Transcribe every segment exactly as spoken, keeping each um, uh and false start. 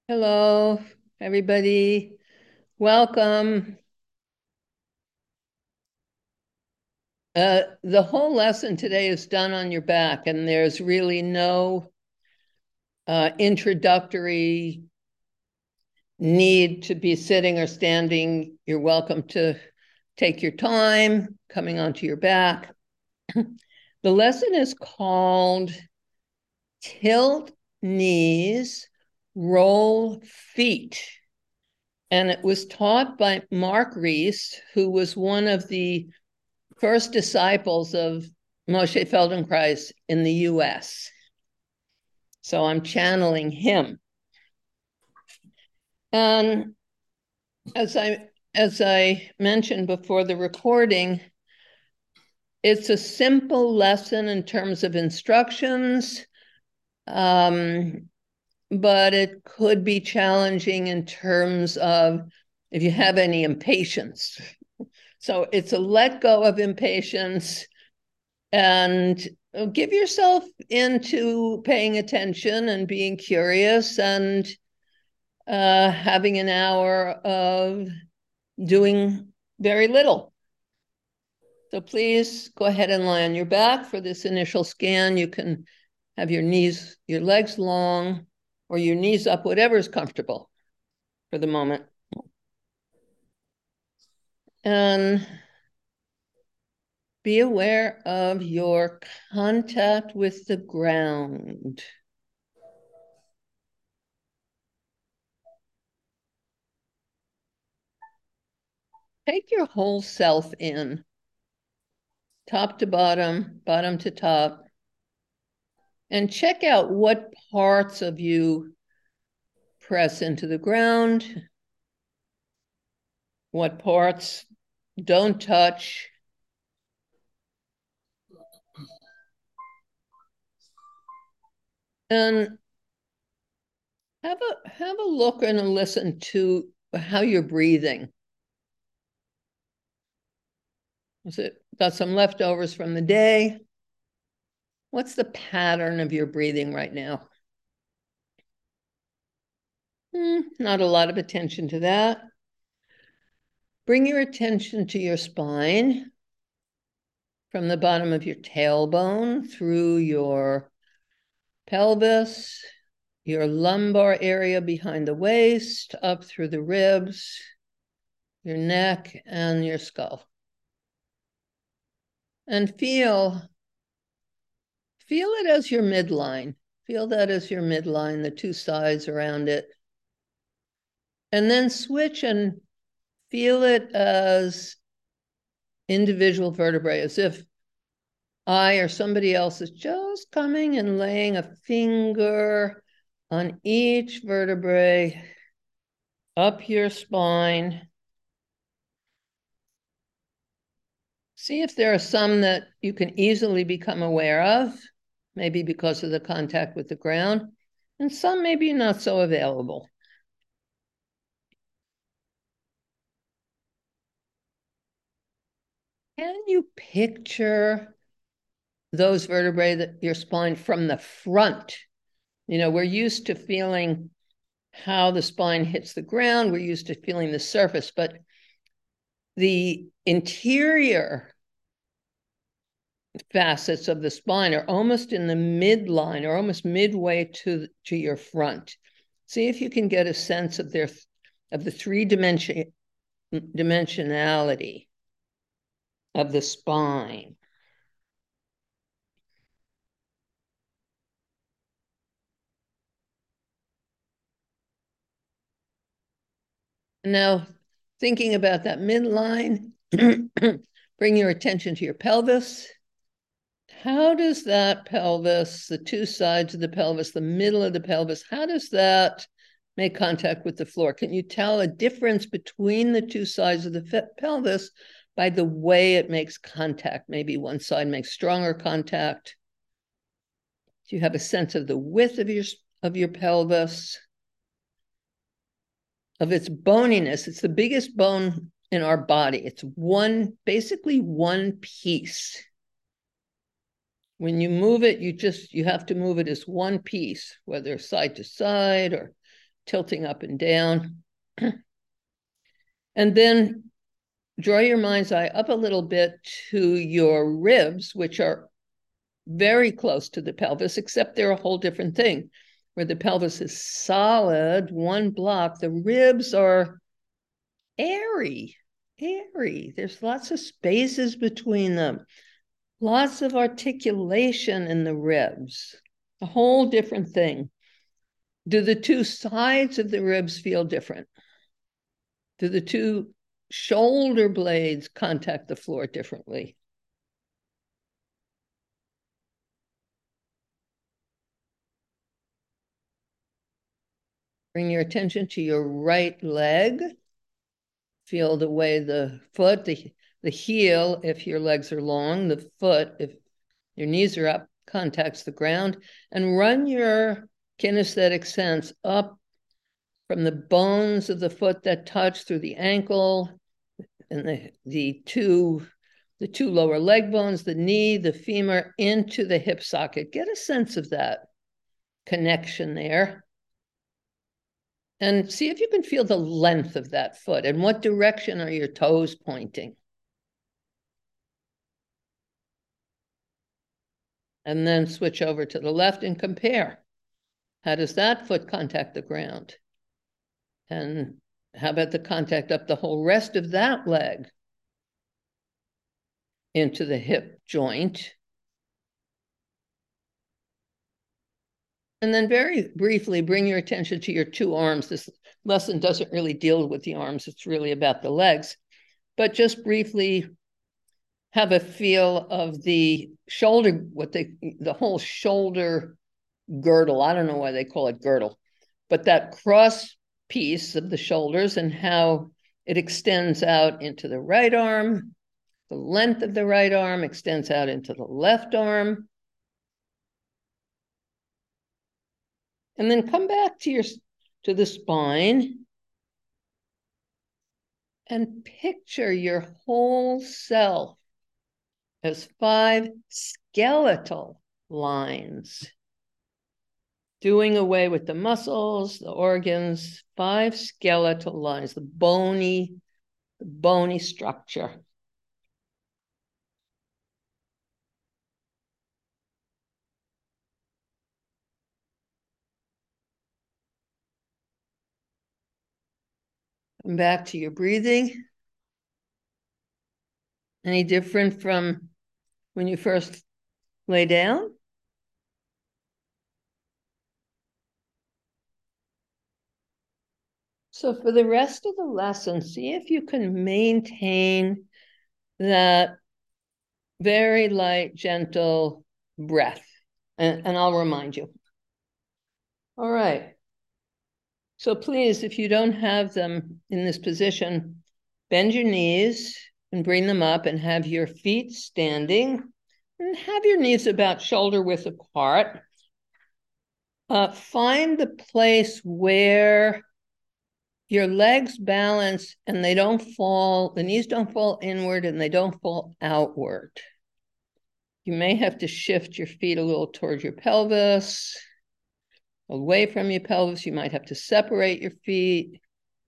Hello, everybody. Welcome. Uh, the whole lesson today is done on your back, and there's really no uh, introductory need to be sitting or standing. You're welcome to take your time coming onto your back. The lesson is called Tilt Knees, Roll Feet. And it was taught by Mark Rees, who was one of the first disciples of Moshe Feldenkrais in the U S. So I'm channeling him. And as I as I mentioned before the recording, it's a simple lesson in terms of instructions, um, but it could be challenging in terms of if you have any impatience. So it's a let go of impatience and give yourself into paying attention and being curious and uh, having an hour of doing very little. So please go ahead and lie on your back for this initial scan. You can have your knees, your legs long, or your knees up, whatever is comfortable for the moment. And be aware of your contact with the ground. Take your whole self in, top to bottom, bottom to top, and check out what parts of you press into the ground, what parts don't touch. And have a have a look and a listen to how you're breathing. Is it got some leftovers from the day? What's the pattern of your breathing right now? Hmm, not a lot of attention to that. Bring your attention to your spine from the bottom of your tailbone through your pelvis, your lumbar area behind the waist, up through the ribs, your neck, and your skull. And feel, feel it as your midline. Feel that as your midline, the two sides around it. And then switch and feel it as individual vertebrae, as if I or somebody else is just coming and laying a finger on each vertebrae up your spine. See if there are some that you can easily become aware of, maybe because of the contact with the ground, and some maybe not so available. Can you picture those vertebrae, that your spine from the front? You know, we're used to feeling how the spine hits the ground. We're used to feeling the surface, but the interior facets of the spine are almost in the midline or almost midway to, to your front. See if you can get a sense of their of the three dimension dimensionality of the spine. Now, thinking about that midline, bring your attention to your pelvis. How does that pelvis, the two sides of the pelvis, the middle of the pelvis, how does that make contact with the floor? Can you tell a difference between the two sides of the pelvis by the way it makes contact? Maybe one side makes stronger contact. Do you have a sense of the width of your, of your pelvis, of its boniness? It's the biggest bone in our body. It's one, basically one piece. When you move it, you just, you have to move it as one piece, whether side to side or tilting up and down. And then draw your mind's eye up a little bit to your ribs, which are very close to the pelvis, except they're a whole different thing. Where the pelvis is solid, one block, the ribs are airy, airy. There's lots of spaces between them, lots of articulation in the ribs, a whole different thing. Do the two sides of the ribs feel different? Do the two shoulder blades contact the floor differently? Bring your attention to your right leg. Feel the way the foot, the, the heel, if your legs are long, the foot, if your knees are up, contacts the ground. And run your kinesthetic sense up from the bones of the foot that touch through the ankle and the, the two the two lower leg bones, the knee, the femur, into the hip socket. Get a sense of that connection there. And see if you can feel the length of that foot and what direction are your toes pointing. And then switch over to the left and compare. How does that foot contact the ground? And how about the contact up the whole rest of that leg into the hip joint? And then very briefly, bring your attention to your two arms. This lesson doesn't really deal with the arms. It's really about the legs. But just briefly have a feel of the shoulder, what they, the whole shoulder girdle. I don't know why they call it girdle, but that cross piece of the shoulders and how it extends out into the right arm. The length of the right arm extends out into the left arm. And then come back to your to the spine and picture your whole self as five skeletal lines, doing away with the muscles, the organs, five skeletal lines, the bony, the bony structure. Come back to your breathing. Any different from when you first lay down? So for the rest of the lesson, see if you can maintain that very light, gentle breath. And, and I'll remind you. All right. So please, if you don't have them in this position, bend your knees and bring them up and have your feet standing and have your knees about shoulder width apart. Uh, find the place where your legs balance and they don't fall, the knees don't fall inward and they don't fall outward. You may have to shift your feet a little toward your pelvis, away from your pelvis. You might have to separate your feet.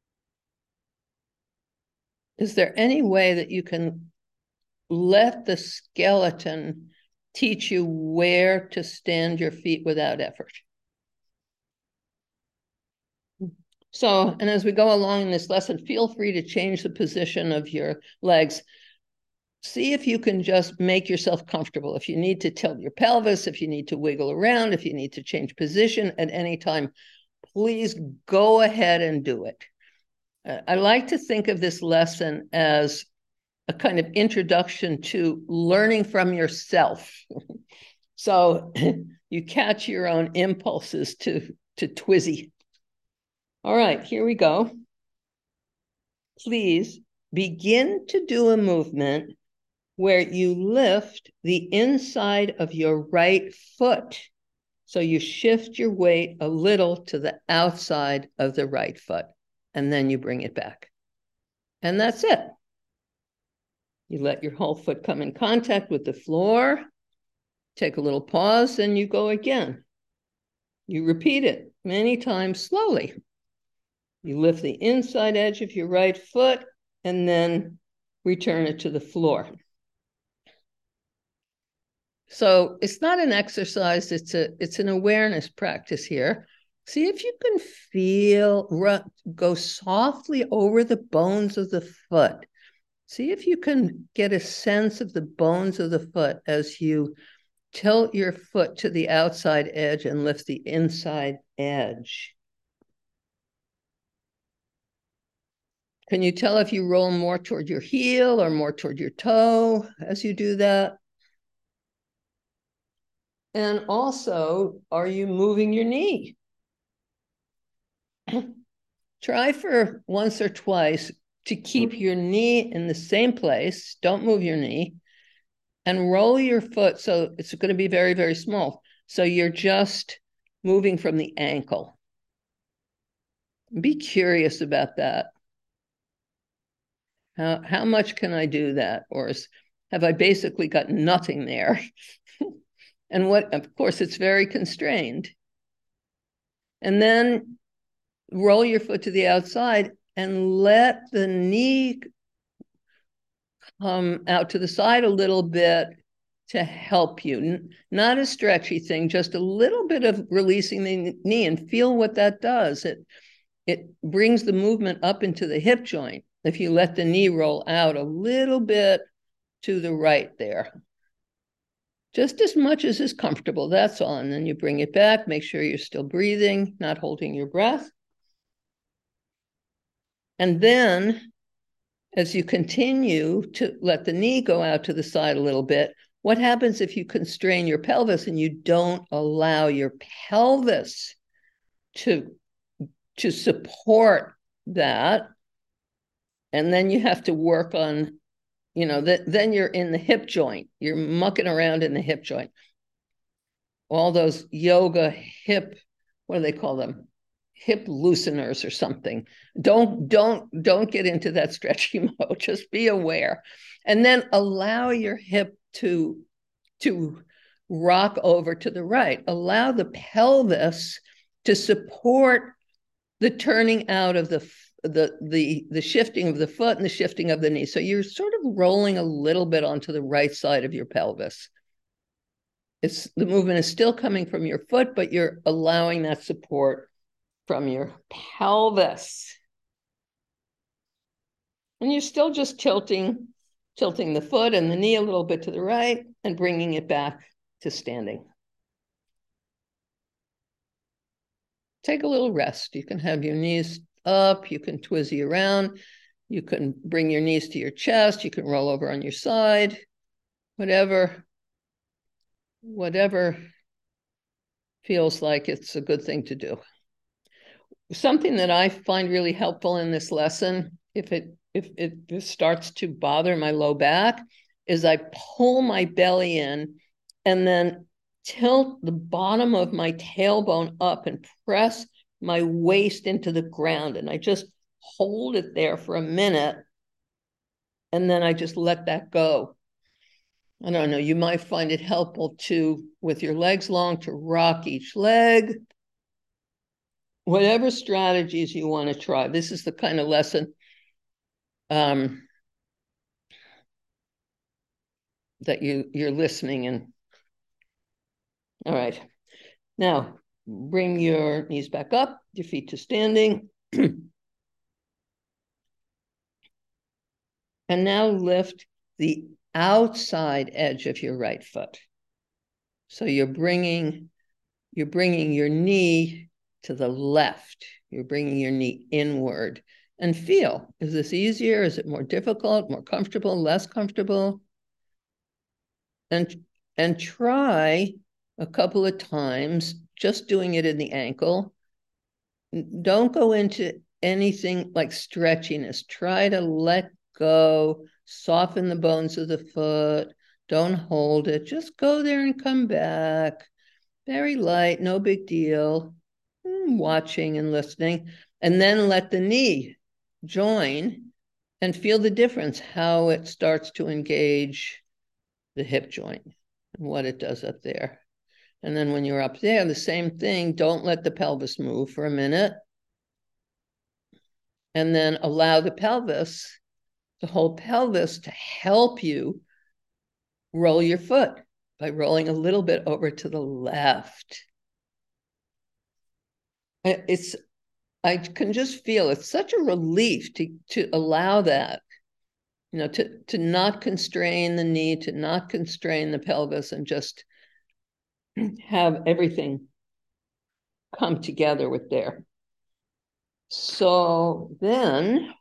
Is there any way that you can let the skeleton teach you where to stand your feet without effort? So, and as we go along in this lesson, feel free to change the position of your legs. See if you can just make yourself comfortable. If you need to tilt your pelvis, if you need to wiggle around, if you need to change position at any time, please go ahead and do it. Uh, I like to think of this lesson as a kind of introduction to learning from yourself. So you catch your own impulses to, to twizzy. All right, here we go. Please begin to do a movement where you lift the inside of your right foot. So you shift your weight a little to the outside of the right foot, and then you bring it back. And that's it. You let your whole foot come in contact with the floor, take a little pause, and you go again. You repeat it many times slowly. You lift the inside edge of your right foot and then return it to the floor. So it's not an exercise, it's a it's an awareness practice here. See if you can feel, run, go softly over the bones of the foot. See if you can get a sense of the bones of the foot as you tilt your foot to the outside edge and lift the inside edge. Can you tell if you roll more toward your heel or more toward your toe as you do that? And also, are you moving your knee? Try for once or twice to keep your knee in the same place. Don't move your knee. And roll your foot so it's going to be very, very small. So you're just moving from the ankle. Be curious about that. How, how much can I do that? Or is, have I basically got nothing there? And what, of course, it's very constrained. And then roll your foot to the outside and let the knee come out to the side a little bit to help you. Not a stretchy thing, just a little bit of releasing the knee, and feel what that does. It, it brings the movement up into the hip joint if you let the knee roll out a little bit to the right there. Just as much as is comfortable, that's all. And then you bring it back, make sure you're still breathing, not holding your breath. And then, as you continue to let the knee go out to the side a little bit, what happens if you constrain your pelvis and you don't allow your pelvis to, to support that? And then you have to work on, you know, that then you're in the hip joint. You're mucking around in the hip joint. All those yoga hip, what do they call them? Hip looseners or something. Don't, don't, don't get into that stretchy mode. Just be aware. And then allow your hip to, to rock over to the right. Allow the pelvis to support the turning out of the the the the shifting of the foot and the shifting of the knee. So you're sort of rolling a little bit onto the right side of your pelvis. It's the movement is still coming from your foot, but you're allowing that support from your pelvis. And you're still just tilting, tilting the foot and the knee a little bit to the right and bringing it back to standing. Take a little rest. You can have your knees up, you can twizzy around, you can bring your knees to your chest, you can roll over on your side, whatever, whatever feels like it's a good thing to do. Something that I find really helpful in this lesson, if it if it starts to bother my low back, is I pull my belly in and then tilt the bottom of my tailbone up and press my waist into the ground. And I just hold it there for a minute. And then I just let that go. I don't know, you might find it helpful to, with your legs long, to rock each leg. Whatever strategies you want to try. This is the kind of lesson um, that you, you're listening in. All right. Now, bring your knees back up, your feet to standing. And now lift the outside edge of your right foot. So you're bringing, you're bringing your knee to the left. You're bringing your knee inward. And feel, is this easier? Is it more difficult, more comfortable, less comfortable? And, and try a couple of times, just doing it in the ankle. Don't go into anything like stretchiness. Try to let go, soften the bones of the foot. Don't hold it. Just go there and come back. Very light, no big deal. Watching and listening. And then let the knee join and feel the difference, how it starts to engage the hip joint and what it does up there. And then when you're up there, the same thing, don't let the pelvis move for a minute. And then allow the pelvis, the whole pelvis, to help you roll your foot by rolling a little bit over to the left. It's, I can just feel it's such a relief to, to allow that, you know, to, to not constrain the knee, to not constrain the pelvis, and just have everything come together with there. So then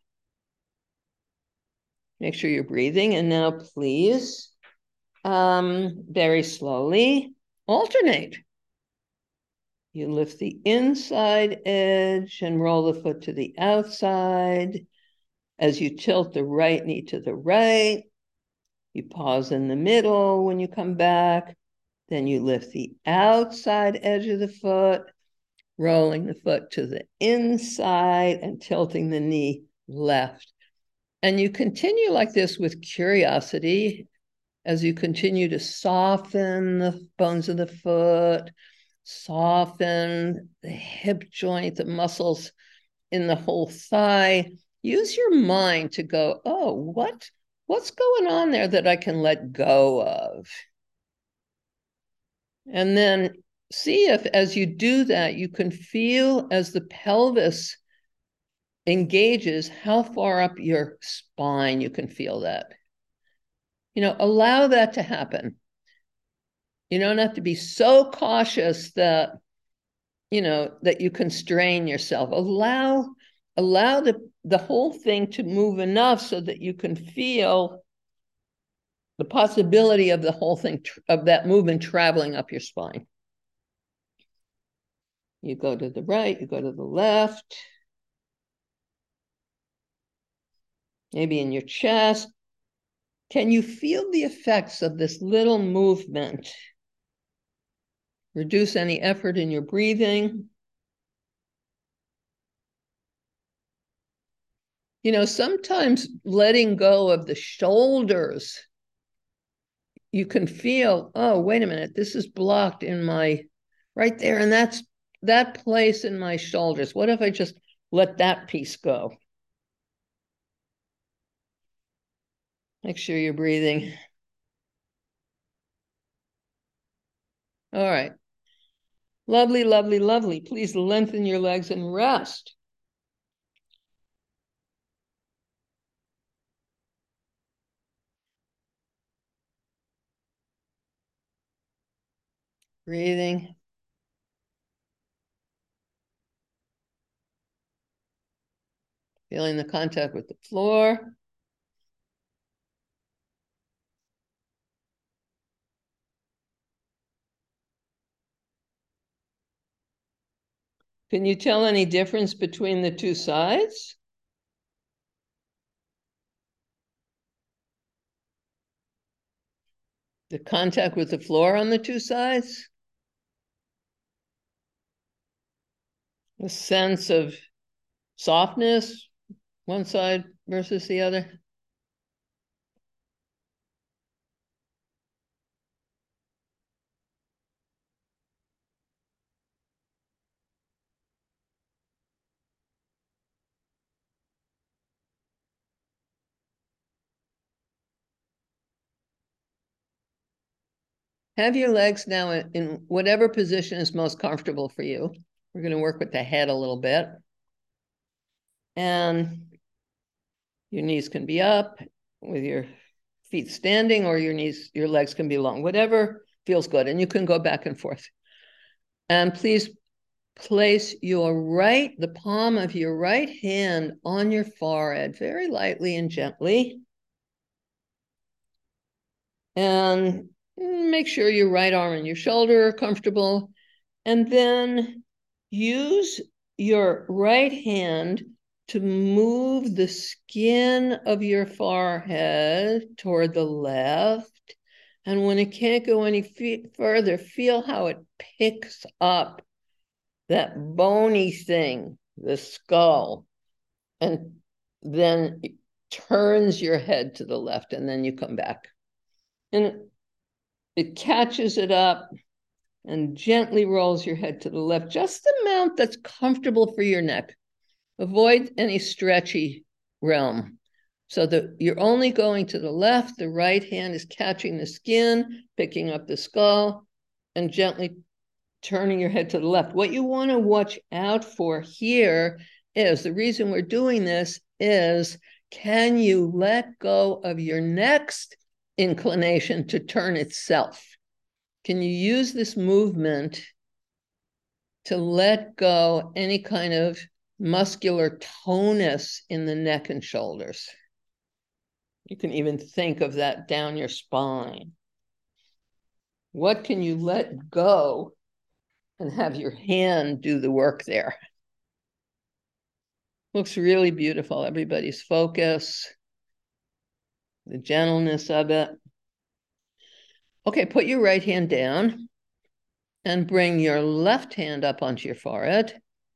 make sure you're breathing. And now please, um, very slowly alternate. You lift the inside edge and roll the foot to the outside. As you tilt the right knee to the right, you pause in the middle when you come back. Then you lift the outside edge of the foot, rolling the foot to the inside and tilting the knee left. And you continue like this with curiosity as you continue to soften the bones of the foot, soften the hip joint, the muscles in the whole thigh. Use your mind to go, oh, what, what's going on there that I can let go of? And then see if, as you do that, you can feel as the pelvis engages, how far up your spine you can feel that. You know, allow that to happen. You don't have to be so cautious that, you know, that you constrain yourself. Allow, allow the, the whole thing to move enough so that you can feel the possibility of the whole thing, of that movement traveling up your spine. You go to the right, you go to the left, maybe in your chest. Can you feel the effects of this little movement? Reduce any effort in your breathing. You know, sometimes letting go of the shoulders, you can feel, oh, wait a minute, this is blocked in my, right there, and that's that place in my shoulders. What if I just let that piece go? Make sure you're breathing. All right. Lovely, lovely, lovely. Please lengthen your legs and rest. Breathing. Feeling the contact with the floor. Can you tell any difference between the two sides? The contact with the floor on the two sides? A sense of softness, one side versus the other? Have your legs now in, in whatever position is most comfortable for you. We're going to work with the head a little bit. And your knees can be up with your feet standing, or your knees, your legs can be long, whatever feels good. And you can go back and forth. And please place your right, the palm of your right hand on your forehead, very lightly and gently. And make sure your right arm and your shoulder are comfortable. And then use your right hand to move the skin of your forehead toward the left. And when it can't go any feet further, feel how it picks up that bony thing, the skull, and then turns your head to the left, and then you come back. And it catches it up and gently rolls your head to the left, just the amount that's comfortable for your neck. avoid any stretchy realm. So that you're only going to the left, the right hand is catching the skin, picking up the skull, and gently turning your head to the left. What you want to watch out for here is, the reason we're doing this is, can you let go of your next inclination to turn itself? Can you use this movement to let go any kind of muscular tonus in the neck and shoulders? You can even think of that down your spine. What can you let go and have your hand do the work there? Looks really beautiful. Everybody's focus, the gentleness of it. Okay, put your right hand down and bring your left hand up onto your forehead.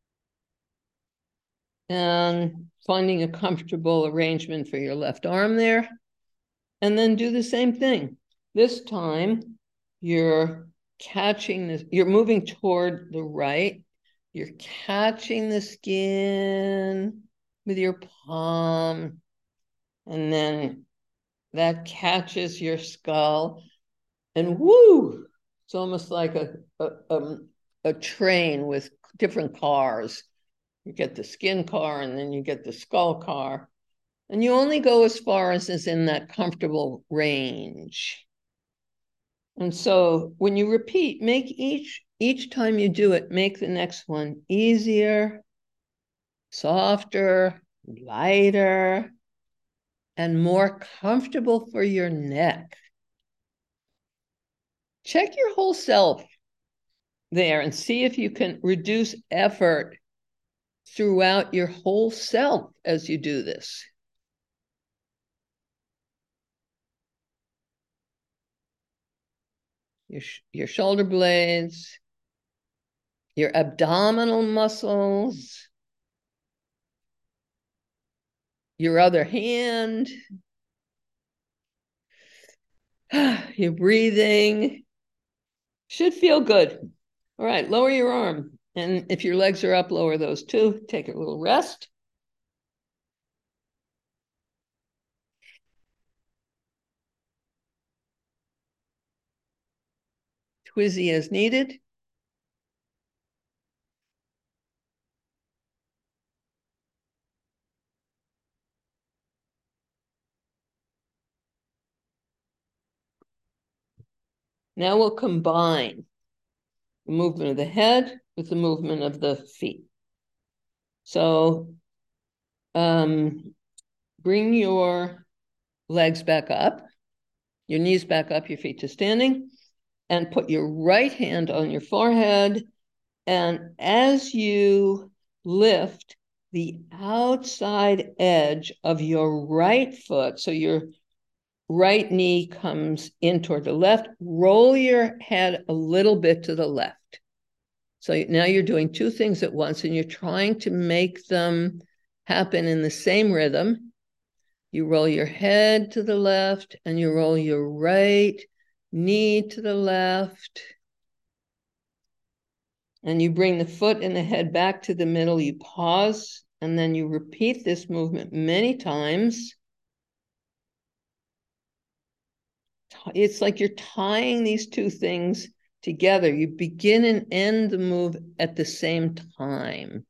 And finding a comfortable arrangement for your left arm there. And then do the same thing. This time, you're catching this, you're moving toward the right. You're catching the skin with your palm. And then that catches your skull. And woo! It's almost like a, a, a, a train with different cars. You get the skin car, and then you get the skull car. And you only go as far as is in that comfortable range. And so when you repeat, make each, each time you do it, make the next one easier, softer, lighter, and more comfortable for your neck. Check your whole self there and see if you can reduce effort throughout your whole self as you do this. Your, your shoulder blades, your abdominal muscles, your other hand, your breathing. Should feel good. All right, lower your arm. And if your legs are up, lower those too. Take a little rest. Twizzy as needed. Now we'll combine the movement of the head with the movement of the feet. So um, bring your legs back up, your knees back up, your feet to standing, and put your right hand on your forehead. And as you lift the outside edge of your right foot, so your right knee comes in toward the left, roll your head a little bit to the left. So now you're doing two things at once, and you're trying to make them happen in the same rhythm. You roll your head to the left, and you roll your right knee to the left. And you bring the foot and the head back to the middle. You pause, and then you repeat this movement many times. It's like you're tying these two things together. You begin and end the move at the same time.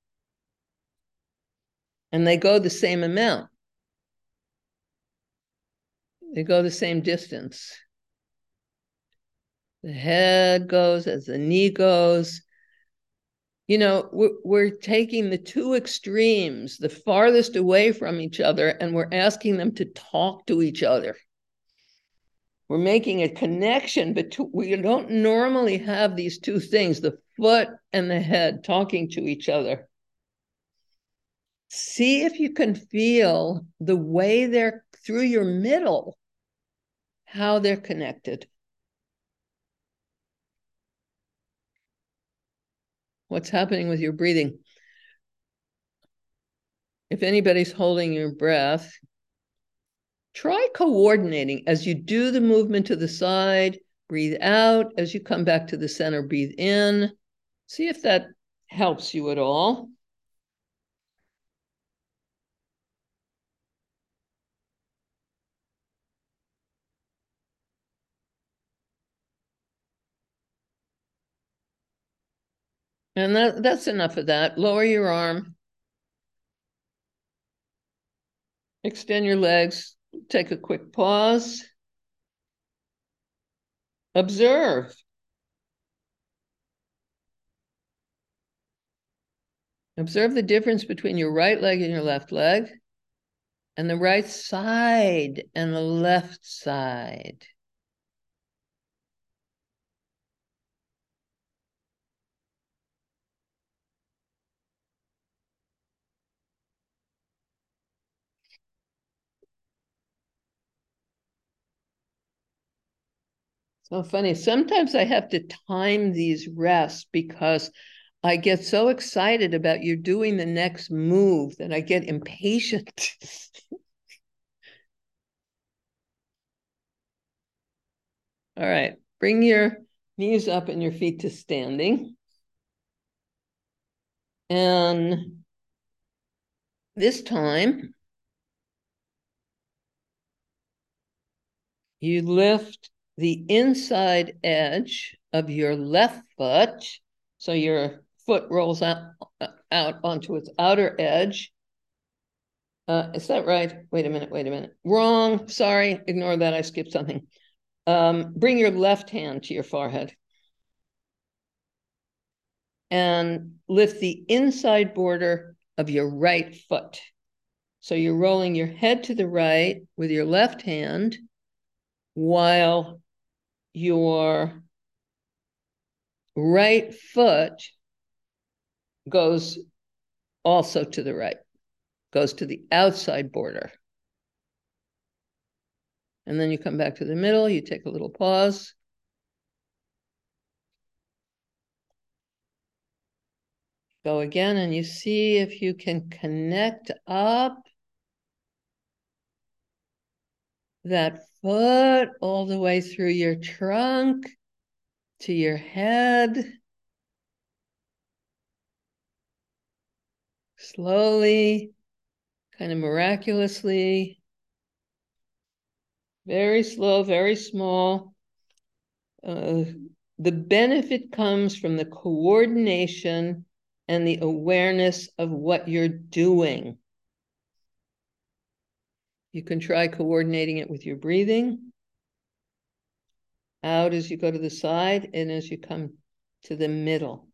And they go the same amount. They go the same distance. The head goes as the knee goes. You know, we're, we're taking the two extremes, the farthest away from each other, and we're asking them to talk to each other. We're making a connection, but we don't normally have these two things, the foot and the head, talking to each other. See if you can feel the way they're through your middle, how they're connected. What's happening with your breathing? If anybody's holding your breath, try coordinating as you do the movement to the side. Breathe out as you come back to the center. Breathe in. See if that helps you at all. And that, that's enough of that. Lower your arm. Extend your legs. Take a quick pause. Observe. Observe the difference between your right leg and your left leg, and the right side and the left side. So funny. Sometimes I have to time these rests because I get so excited about you doing the next move that I get impatient. All right. Bring your knees up and your feet to standing. And this time, you lift the inside edge of your left foot. So your foot rolls out, out onto its outer edge. Uh, is that right? Wait a minute, wait a minute. Wrong. Sorry, ignore that. I skipped something. Um, bring your left hand to your forehead. And lift the inside border of your right foot. So you're rolling your head to the right with your left hand while your right foot goes also to the right, goes to the outside border. And then you come back to the middle, you take a little pause. Go again, and you see if you can connect up that foot all the way through your trunk to your head. Slowly, kind of miraculously. Very slow, very small. Uh, the benefit comes from the coordination and the awareness of what you're doing. You can try coordinating it with your breathing. Out as you go to the side and as you come to the middle.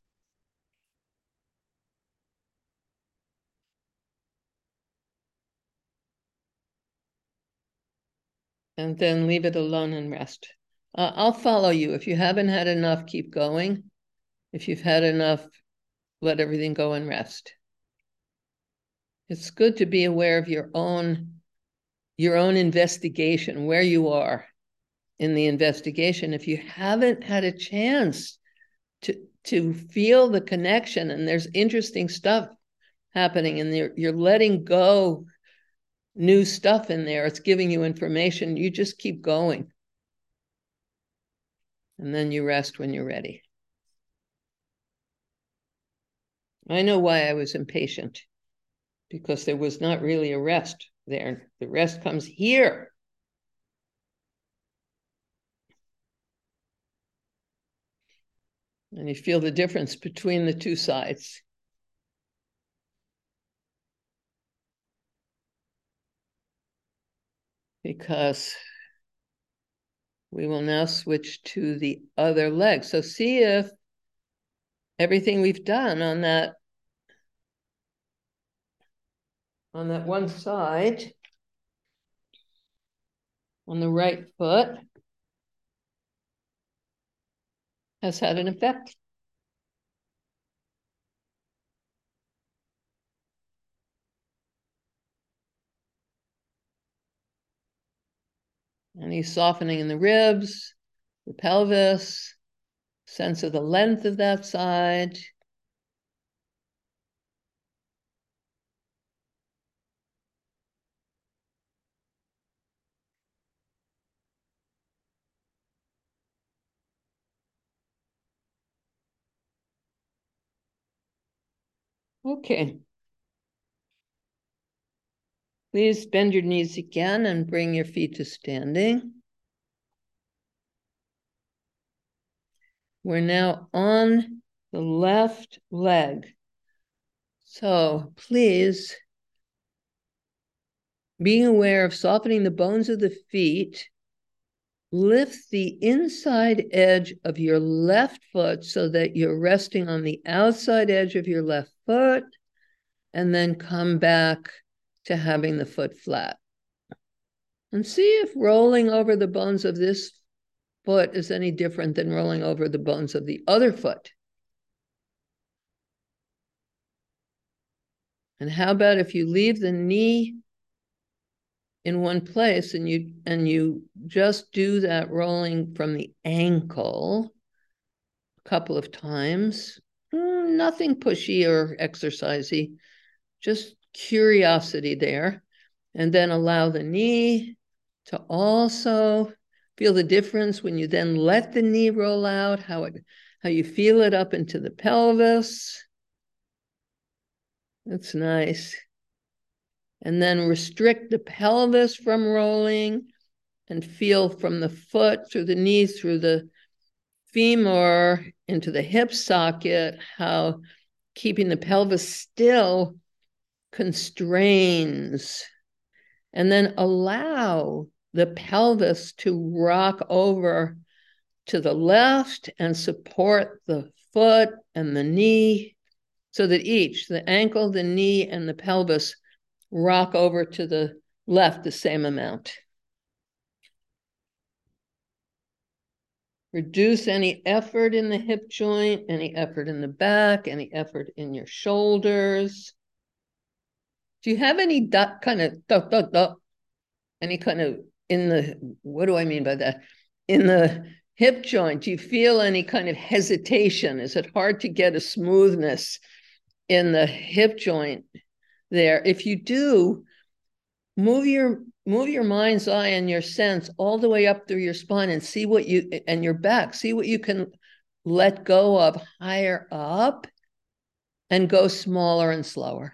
And then leave it alone and rest. Uh, I'll follow you. If you haven't had enough, keep going. If you've had enough, let everything go and rest. It's good to be aware of your own, your own investigation, where you are in the investigation. If you haven't had a chance to, to feel the connection and there's interesting stuff happening and you're, you're letting go new stuff in there, it's giving you information, you just keep going. And then you rest when you're ready. I know why I was impatient, because there was not really a rest there. The rest comes here. And you feel the difference between the two sides. Because we will now switch to the other leg. So see if everything we've done on that on that one side, on the right foot, has had an effect. Any softening in the ribs, the pelvis, sense of the length of that side. Okay. Please bend your knees again and bring your feet to standing. We're now on the left leg. So please, being aware of softening the bones of the feet, lift the inside edge of your left foot so that you're resting on the outside edge of your left foot, and then come back to having the foot flat. And see if rolling over the bones of this foot is any different than rolling over the bones of the other foot. And how about if you leave the knee in one place and you and you just do that rolling from the ankle a couple of times, mm, nothing pushy or exercisey, just curiosity there. And then allow the knee to also feel the difference when you then let the knee roll out, how it how you feel it up into the pelvis. That's nice. And then restrict the pelvis from rolling and feel from the foot through the knee, through the femur into the hip socket, how keeping the pelvis still constrains. And then allow the pelvis to rock over to the left and support the foot and the knee so that each, the ankle, the knee, and the pelvis rock over to the left the same amount. Reduce any effort in the hip joint, any effort in the back, any effort in your shoulders. Do you have any duck kind of duck, duck, duck, any kind of in the, what do I mean by that? In the hip joint, do you feel any kind of hesitation? Is it hard to get a smoothness in the hip joint there? If you do, move your move your mind's eye and your sense all the way up through your spine and see what you, and your back, see what you can let go of higher up and go smaller and slower.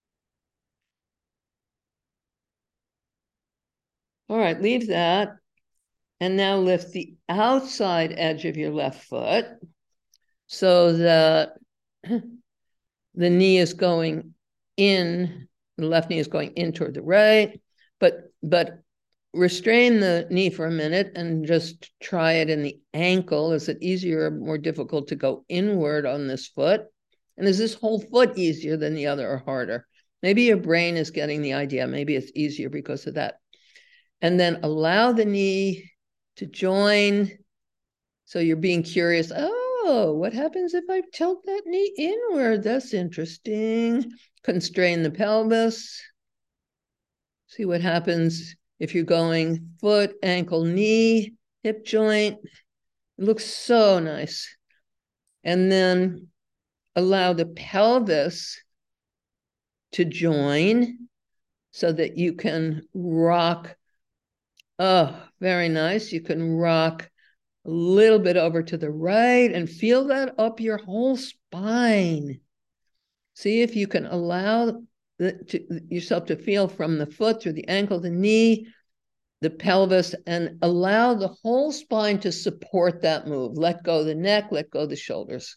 All right, leave that. And now lift the outside edge of your left foot so that the knee is going in, the left knee is going in toward the right, but but restrain the knee for a minute and just try it in the ankle. Is it easier or more difficult to go inward on this foot? And is this whole foot easier than the other or harder? Maybe your brain is getting the idea. Maybe it's easier because of that. And then allow the knee to join. So you're being curious. Oh, what happens if I tilt that knee inward? That's interesting. Constrain the pelvis. See what happens if you're going foot, ankle, knee, hip joint. It looks so nice. And then allow the pelvis to join so that you can rock. Oh, very nice. You can rock a little bit over to the right and feel that up your whole spine. See if you can allow the, to, yourself to feel from the foot through the ankle, the knee, the pelvis, and allow the whole spine to support that move. Let go the neck, let go the shoulders.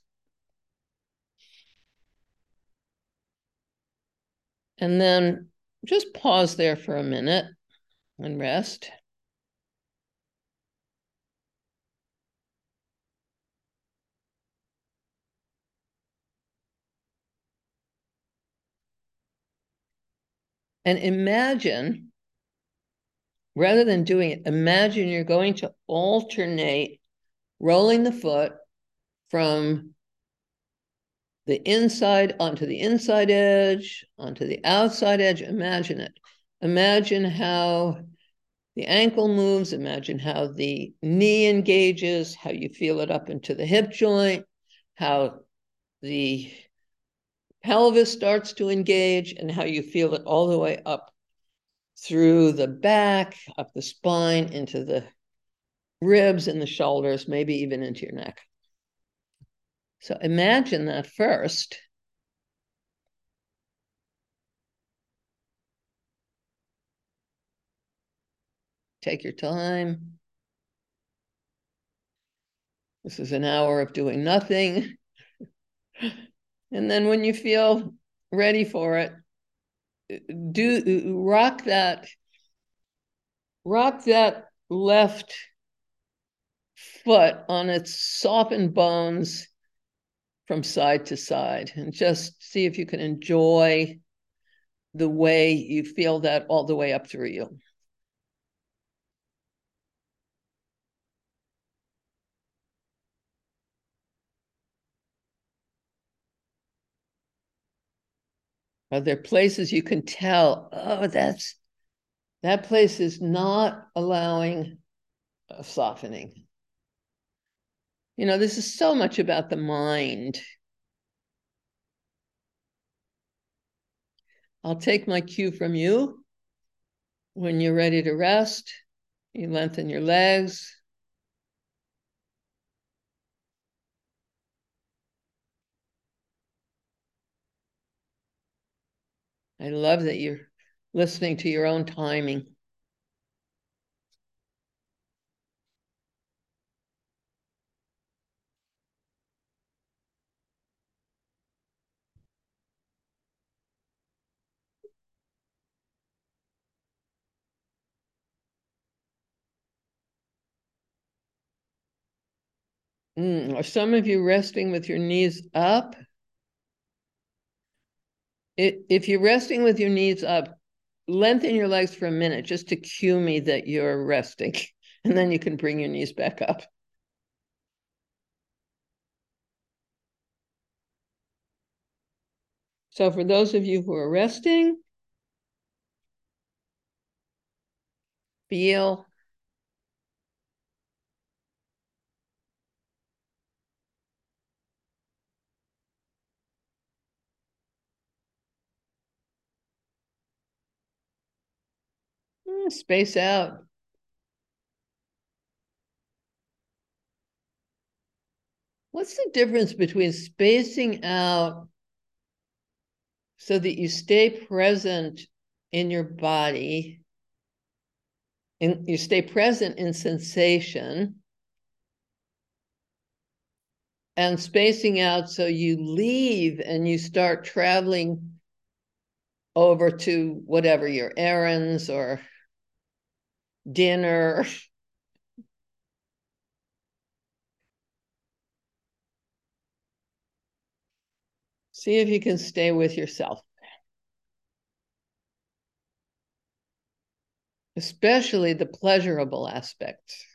And then just pause there for a minute and rest. And imagine, rather than doing it, imagine you're going to alternate rolling the foot from the inside onto the inside edge, onto the outside edge. Imagine it. Imagine how the ankle moves. Imagine how the knee engages, how you feel it up into the hip joint, how the pelvis starts to engage, and how you feel it all the way up through the back, up the spine, into the ribs and the shoulders, maybe even into your neck. So imagine that first. Take your time. This is an hour of doing nothing. And then when you feel ready for it, do rock that, rock that left foot on its softened bones from side to side, and just see if you can enjoy the way you feel that all the way up through you. Are there places you can tell, oh, that's, that place is not allowing a softening? You know, this is so much about the mind. I'll take my cue from you. When you're ready to rest, you lengthen your legs. I love that you're listening to your own timing. Mm, are some of you resting with your knees up? It, if you're resting with your knees up, lengthen your legs for a minute just to cue me that you're resting. And then you can bring your knees back up. So for those of you who are resting, feel. Space out. What's the difference between spacing out so that you stay present in your body and you stay present in sensation, and spacing out so you leave and you start traveling over to whatever, your errands or dinner? See if you can stay with yourself, especially the pleasurable aspects.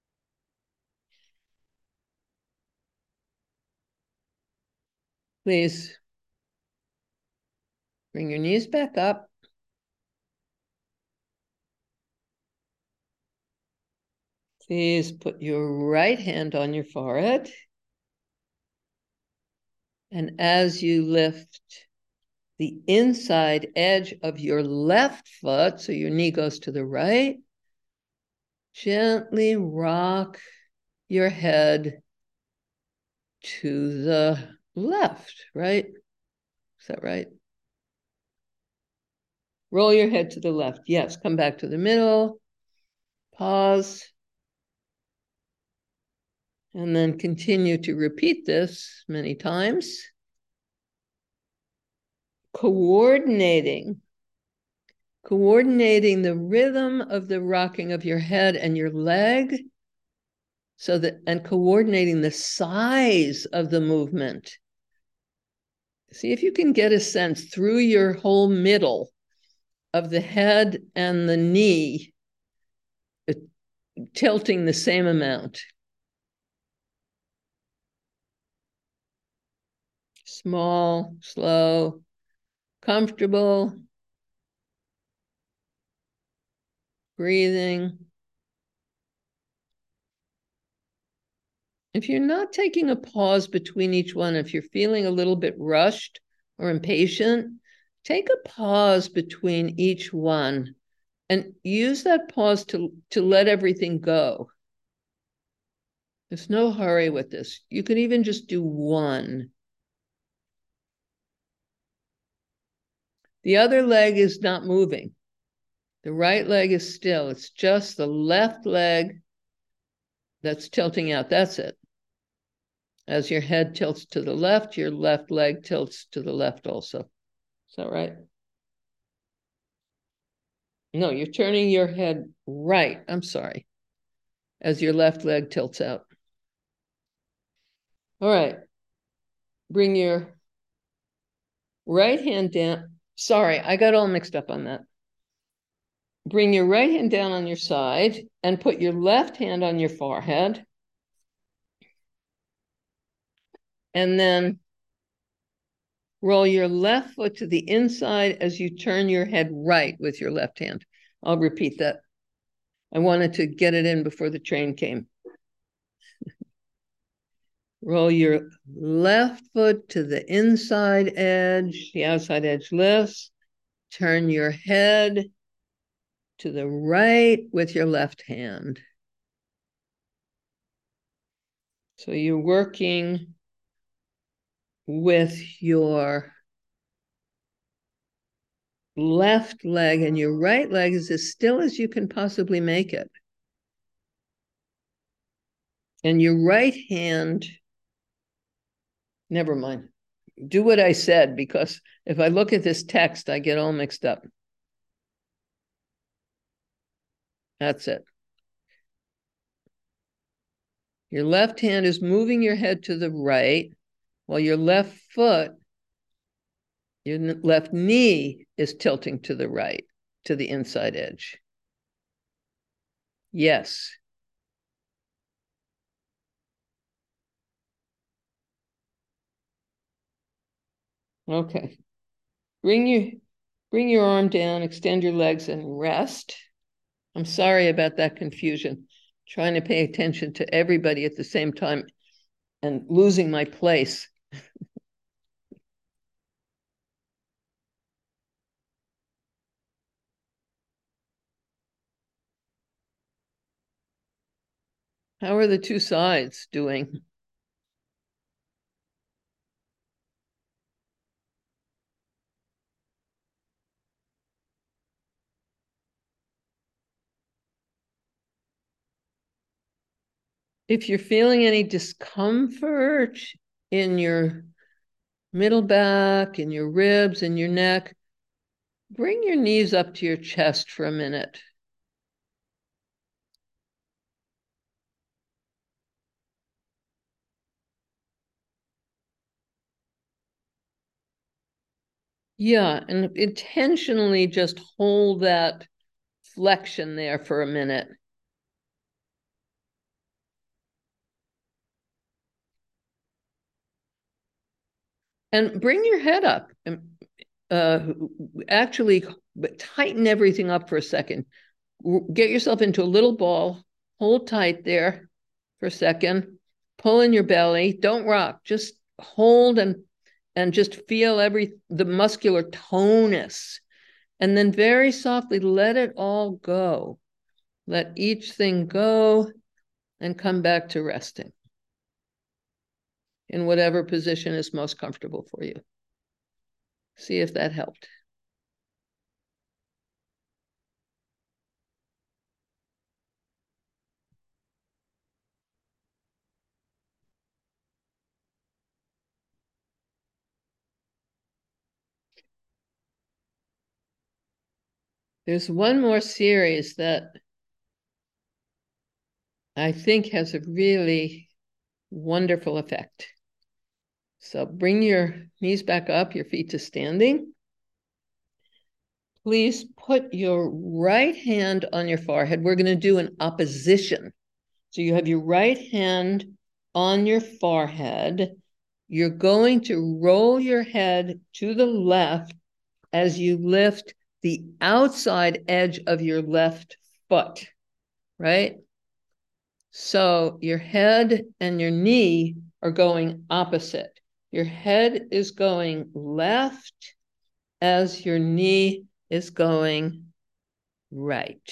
Please bring your knees back up. Please put your right hand on your forehead. And as you lift the inside edge of your left foot, so your knee goes to the right, gently rock your head to the left, right? Is that right? Roll your head to the left. Yes, come back to the middle. Pause. And then continue to repeat this many times. Coordinating. Coordinating the rhythm of the rocking of your head and your leg, so that, and coordinating the size of the movement. See if you can get a sense through your whole middle of the head and the knee uh, tilting the same amount. Small, slow, comfortable, breathing. If you're not taking a pause between each one, if you're feeling a little bit rushed or impatient, take a pause between each one and use that pause to, to let everything go. There's no hurry with this. You can even just do one. The other leg is not moving. The right leg is still. It's just the left leg that's tilting out. That's it. As your head tilts to the left, your left leg tilts to the left also. Is that right? No, you're turning your head right. I'm sorry. As your left leg tilts out. All right. Bring your right hand down. Sorry, I got all mixed up on that. Bring your right hand down on your side and put your left hand on your forehead. And then roll your left foot to the inside as you turn your head right with your left hand. I'll repeat that. I wanted to get it in before the train came. Roll your left foot to the inside edge, the outside edge lifts. Turn your head to the right with your left hand. So you're working with your left leg, and your right leg is as still as you can possibly make it. And your right hand, never mind. Do what I said, because if I look at this text, I get all mixed up. That's it. Your left hand is moving your head to the right, while your left foot, your left knee is tilting to the right, to the inside edge. Yes. Okay. Bring your, bring your arm down, extend your legs, and rest. I'm sorry about that confusion. Trying to pay attention to everybody at the same time and losing my place. How are the two sides doing? If you're feeling any discomfort in your middle back, in your ribs, in your neck, bring your knees up to your chest for a minute. Yeah, and intentionally just hold that flexion there for a minute. And bring your head up. Uh, actually, tighten everything up for a second. Get yourself into a little ball. Hold tight there for a second. Pull in your belly. Don't rock. Just hold and and just feel every the muscular tonus. And then very softly let it all go. Let each thing go and come back to resting in whatever position is most comfortable for you. See if that helped. There's one more series that I think has a really wonderful effect. So bring your knees back up, your feet to standing. Please put your right hand on your forehead. We're going to do an opposition. So you have your right hand on your forehead. You're going to roll your head to the left as you lift the outside edge of your left foot, right? So your head and your knee are going opposite. Your head is going left as your knee is going right.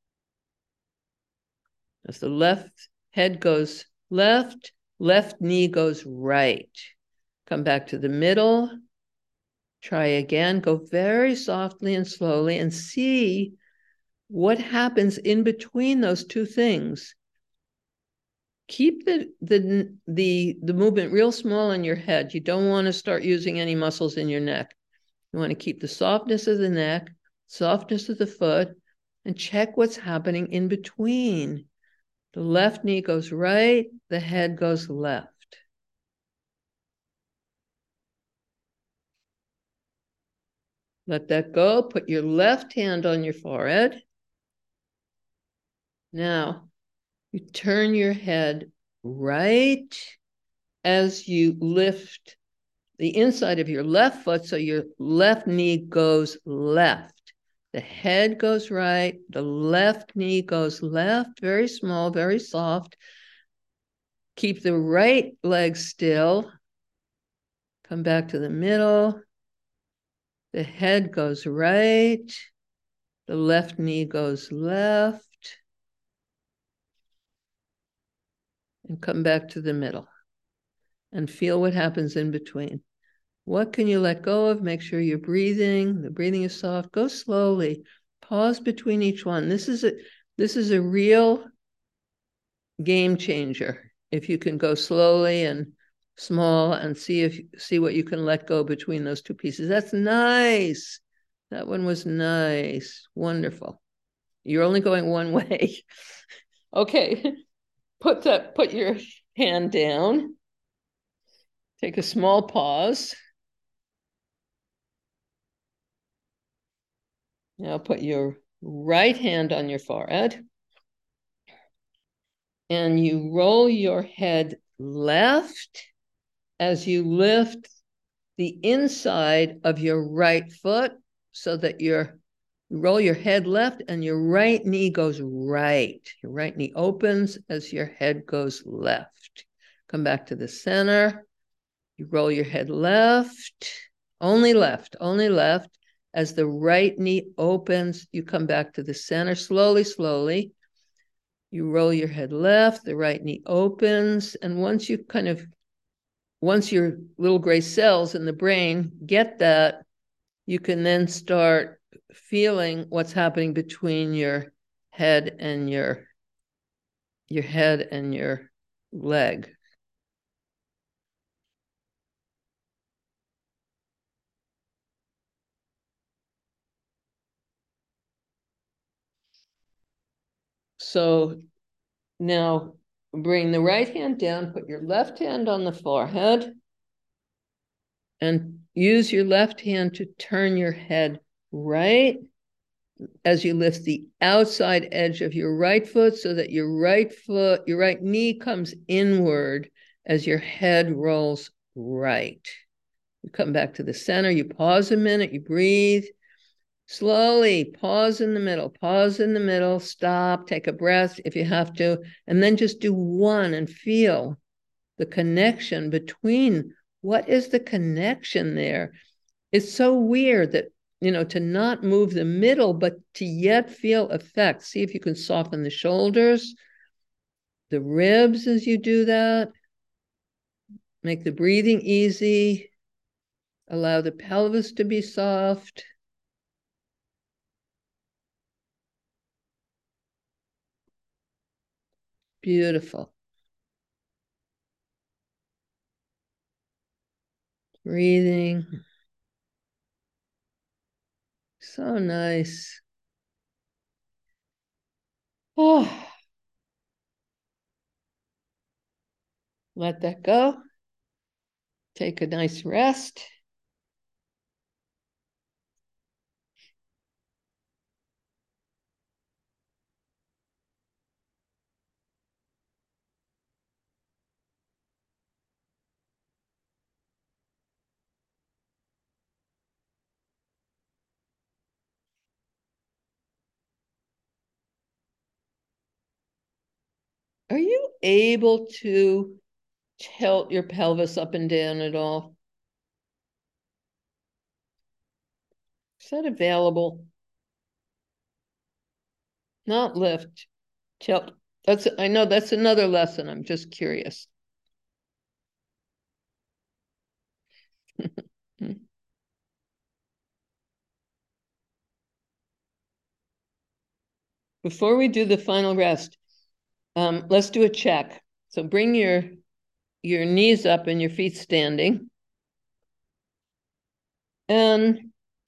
As the left head goes left, left knee goes right. Come back to the middle. Try again. Go very softly and slowly and see what happens in between those two things. keep the, the, the, the movement real small in your head. You don't want to start using any muscles in your neck. You want to keep the softness of the neck, softness of the foot, and check what's happening in between. The left knee goes right, the head goes left. Let that go. Put your left hand on your forehead. Now, you turn your head right as you lift the inside of your left foot, so your left knee goes left. The head goes right, the left knee goes left, very small, very soft. Keep the right leg still. Come back to the middle. The head goes right. The left knee goes left. And come back to the middle. And feel what happens in between. What can you let go of? Make sure you're breathing. The breathing is soft. Go slowly. Pause between each one. This is a, this is a real game changer. If you can go slowly and small and see if see what you can let go between those two pieces. That's nice. That one was nice. Wonderful. You're only going one way. Okay. Put that, put your hand down. Take a small pause. Now put your right hand on your forehead. And you roll your head left as you lift the inside of your right foot so that you're, you roll your head left and your right knee goes right. Your right knee opens as your head goes left. Come back to the center. You roll your head left, only left, only left. As the right knee opens, you come back to the center, slowly, slowly. You roll your head left, the right knee opens. And once you kind of, once your little gray cells in the brain get that, you can then start feeling what's happening between your head and your, your head and your leg. So now bring the right hand down, put your left hand on the forehead, and use your left hand to turn your head right as you lift the outside edge of your right foot so that your right foot, your right knee comes inward as your head rolls right. You come back to the center, you pause a minute, you breathe. Slowly pause in the middle, pause in the middle, stop, take a breath if you have to, and then just do one and feel the connection between, what is the connection there? It's so weird that, you know, to not move the middle, but to yet feel effect. See if you can soften the shoulders, the ribs as you do that. Make the breathing easy. Allow the pelvis to be soft. Beautiful. Breathing. So nice. Oh. Let that go. Take a nice rest. Are you able to tilt your pelvis up and down at all? Is that available? Not lift, tilt. That's, I know that's another lesson. I'm just curious. Before we do the final rest, um, let's do a check. So bring your, your knees up and your feet standing. And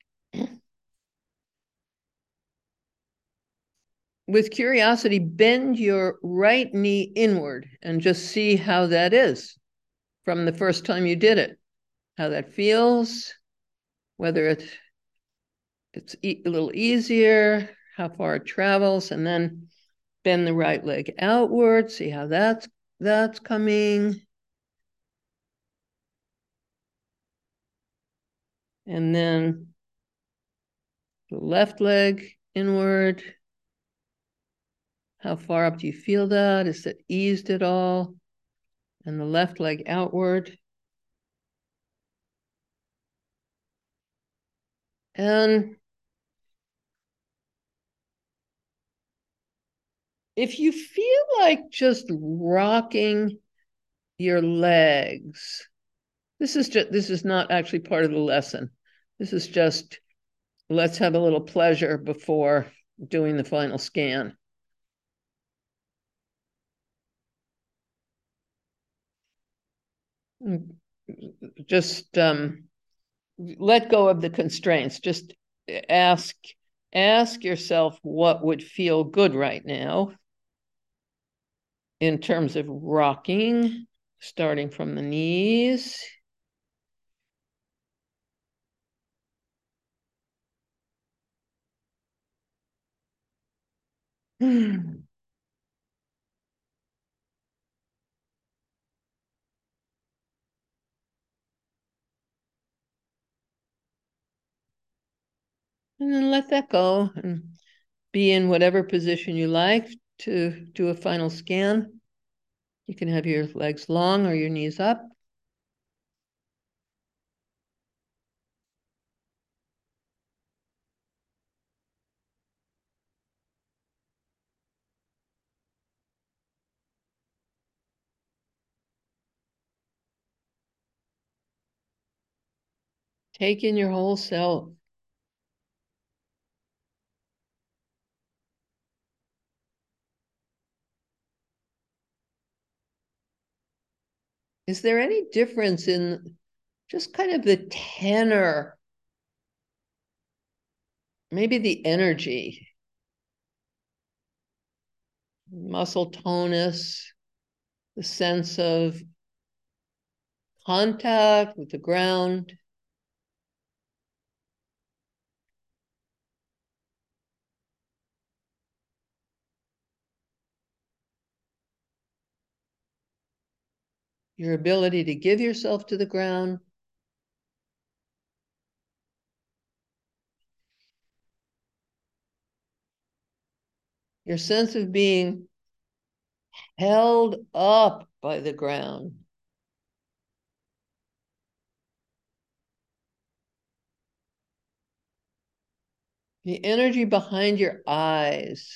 with curiosity, bend your right knee inward and just see how that is from the first time you did it, how that feels, whether it's, it's e a little easier, how far it travels, and then bend the right leg outward, see how that's, that's coming. And then the left leg inward. How far up do you feel that? Is it eased at all? And the left leg outward. And if you feel like just rocking your legs, this is just, this is not actually part of the lesson. This is just, let's have a little pleasure before doing the final scan. Just um, let go of the constraints. Just ask, ask yourself what would feel good right now in terms of rocking, starting from the knees. And then let that go and be in whatever position you like to do a final scan. You can have your legs long or your knees up. Take in your whole self. Is there any difference in just kind of the tenor, maybe the energy, muscle tonus, the sense of contact with the ground? Your ability to give yourself to the ground? Your sense of being held up by the ground? The energy behind your eyes?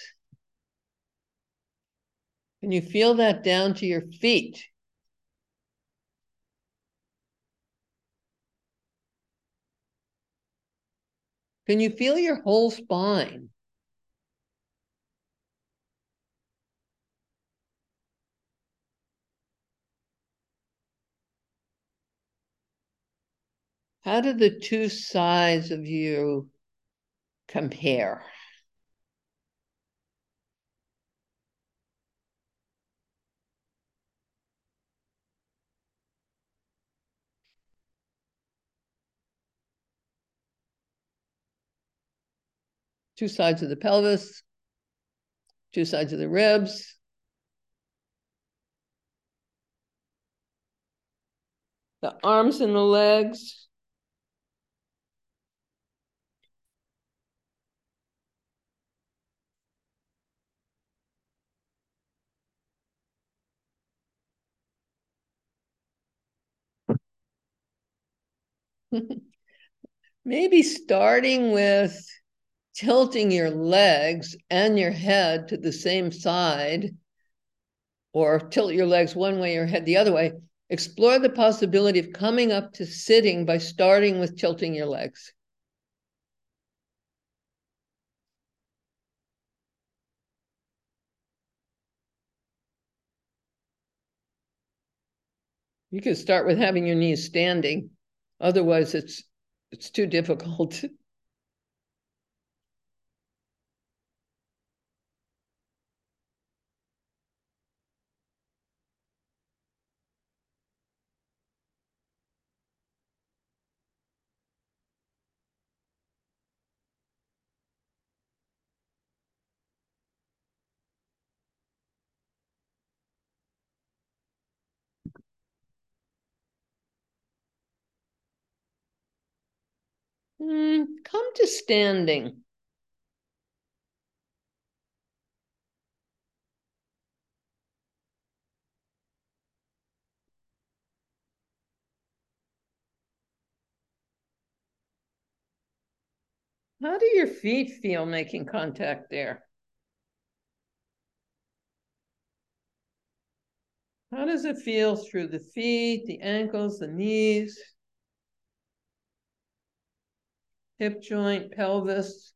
Can you feel that down to your feet? Can you feel your whole spine? How do the two sides of you compare? Two sides of the pelvis, two sides of the ribs. The arms and the legs. Maybe starting with tilting your legs and your head to the same side, or tilt your legs one way, your head the other way. Explore the possibility of coming up to sitting by starting with tilting your legs. You could start with having your knees standing. Otherwise, it's it's too difficult. Mm, come to standing. How do your feet feel making contact there? How does it feel through the feet, the ankles, the knees, hip joint, pelvis?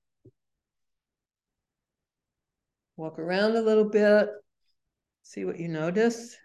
Walk around a little bit, see what you notice.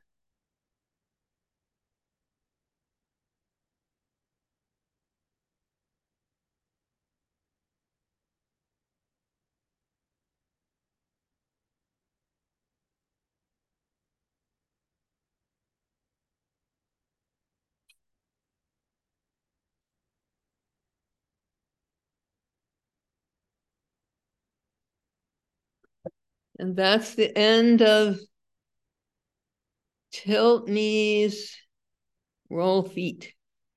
And that's the end of tilt knees, roll feet.